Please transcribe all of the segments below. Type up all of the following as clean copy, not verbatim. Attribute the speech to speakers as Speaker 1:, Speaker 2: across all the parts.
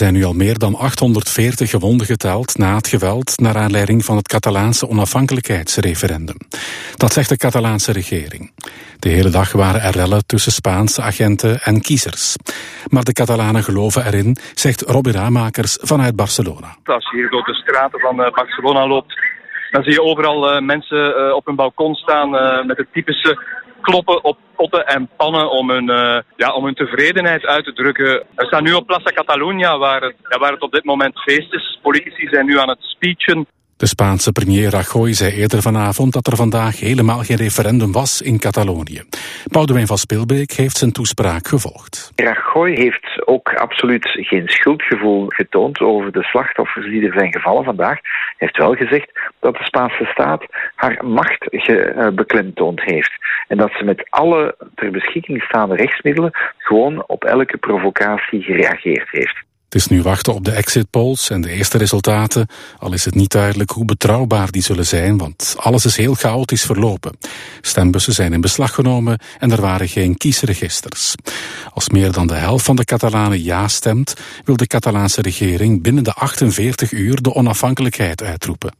Speaker 1: zijn nu al meer dan 840 gewonden geteld na het geweld naar aanleiding van het Catalaanse onafhankelijkheidsreferendum. Dat zegt de Catalaanse regering. De hele dag waren er rellen tussen Spaanse agenten en kiezers. Maar de Catalanen geloven erin, zegt Robbie Raamakers vanuit Barcelona.
Speaker 2: Als je hier door de straten van Barcelona loopt, dan zie je overal mensen op hun balkon staan met het typische kloppen op potten en pannen om hun tevredenheid uit te drukken. We staan nu op Plaza Catalunya, waar het op dit moment feest is. Politici zijn nu aan het speechen.
Speaker 1: De Spaanse premier Rajoy zei eerder vanavond dat er vandaag helemaal geen referendum was in Catalonië. Boudewijn van Spilbeek heeft zijn toespraak gevolgd.
Speaker 3: Rajoy heeft ook absoluut geen schuldgevoel getoond over de slachtoffers die er zijn gevallen vandaag. Hij heeft wel gezegd dat de Spaanse staat haar macht beklemtoond heeft. En dat ze met alle ter beschikking staande rechtsmiddelen gewoon op elke provocatie gereageerd heeft.
Speaker 1: Het is nu wachten op de exit polls en de eerste resultaten, al is het niet duidelijk hoe betrouwbaar die zullen zijn, want alles is heel chaotisch verlopen. Stembussen zijn in beslag genomen en er waren geen kiesregisters. Als meer dan de helft van de Catalanen ja stemt, wil de Catalaanse regering binnen de 48 uur de onafhankelijkheid uitroepen.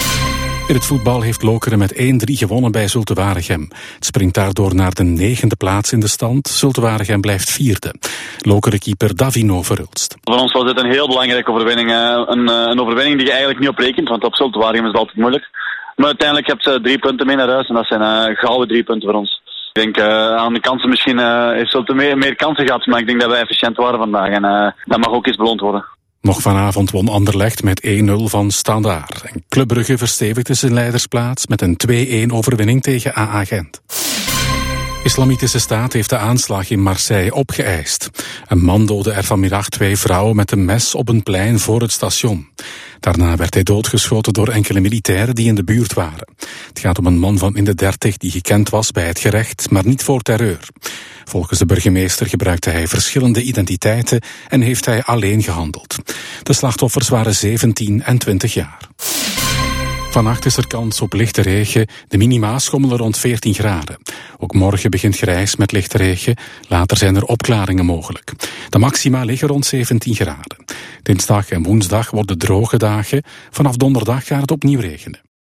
Speaker 1: In het voetbal heeft Lokeren met 1-3 gewonnen bij Zulte Waregem. Het springt daardoor naar de 9e plaats in de stand. Zulte Waregem blijft 4e. Lokeren-keeper Davino Verhulst.
Speaker 4: Voor ons was dit een heel belangrijke overwinning. Een overwinning die je eigenlijk niet op rekent, want op Zulte Waregem is het altijd moeilijk. Maar uiteindelijk heb je 3 punten mee naar huis en dat zijn gouden 3 punten voor ons. Ik denk aan de kansen misschien heeft Zulte meer kansen gehad, maar ik denk dat wij efficiënt waren vandaag en dat mag ook eens beloond worden.
Speaker 1: Nog vanavond won Anderlecht met 1-0 van Standaard. En Club Brugge verstevigde zijn leidersplaats met een 2-1 overwinning tegen AA Gent. Islamitische Staat heeft de aanslag in Marseille opgeëist. Een man doodde er vanmiddag 2 vrouwen met een mes op een plein voor het station. Daarna werd hij doodgeschoten door enkele militairen die in de buurt waren. Het gaat om een man van in de 30 die gekend was bij het gerecht, maar niet voor terreur. Volgens de burgemeester gebruikte hij verschillende identiteiten en heeft hij alleen gehandeld. De slachtoffers waren 17 en 20 jaar. Vannacht is er kans op lichte regen. De minima schommelen rond 14 graden. Ook morgen begint grijs met lichte regen. Later zijn er opklaringen mogelijk. De maxima liggen rond 17 graden. Dinsdag en woensdag worden droge dagen. Vanaf donderdag gaat het opnieuw regenen.